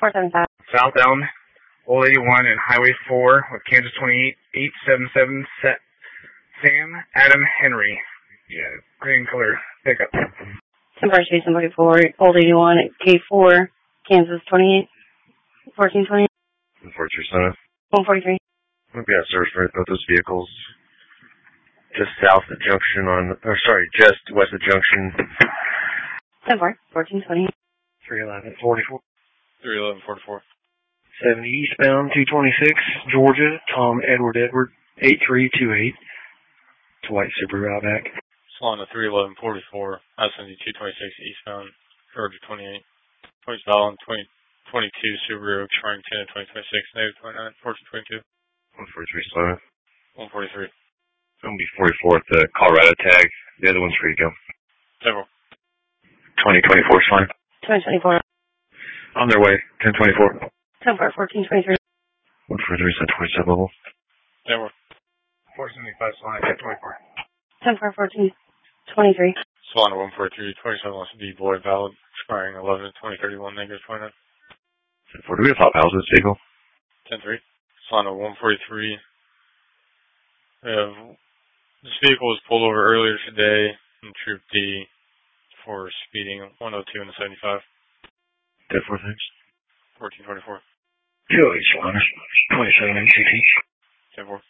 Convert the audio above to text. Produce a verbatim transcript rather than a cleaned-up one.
four seven five. Southbound, Old eighty-one and Highway four with Kansas twenty-eight, eight seven seven, set Sam Adam Henry. Yeah, green color pickup. ten four Jason forty-four, Old eighty-one at K four, Kansas twenty-eight, fourteen twenty. one forty-three Summit. one forty-three. We've got service for both those vehicles. Just south of the junction on, or sorry, just west of the junction. ten four, fourteen twenty. three eleven forty-four. three eleven forty-four. seventy eastbound, two twenty-six, Georgia, Tom Edward Edward, eight three two eight. It's a white Subaru Outback. Solana three eleven forty-four, I seventy two twenty-six eastbound, Georgia twenty-eight. Points Valley twenty twenty-two Subaru, expiring ten twenty twenty-six, negative twenty-nine, fourteen twenty-two. one forty-three Sloan. one forty-three. It's going to be forty-fourth, the Colorado tag. The other one's free to go. Several. twenty twenty-four Sloan. twenty twenty-four. On their way, ten twenty-four. ten four, fourteen twenty-three. one forty-three, set twenty-seven level. Several. four seventy-five, Solana ten twenty-four. ten four, fourteen twenty-three. Solana one forty-three, twenty-seven wants to be void valid, expiring eleven twenty thirty-one, negative twenty-nine. ten four. Do we have top house in this vehicle? ten three. Solana one forty-three. We have, this vehicle was pulled over earlier today in Troop D for speeding one oh two and a seventy-five. ten four, thanks. fourteen twenty-four. Joey Solana. twenty-seven, sixty. ten four.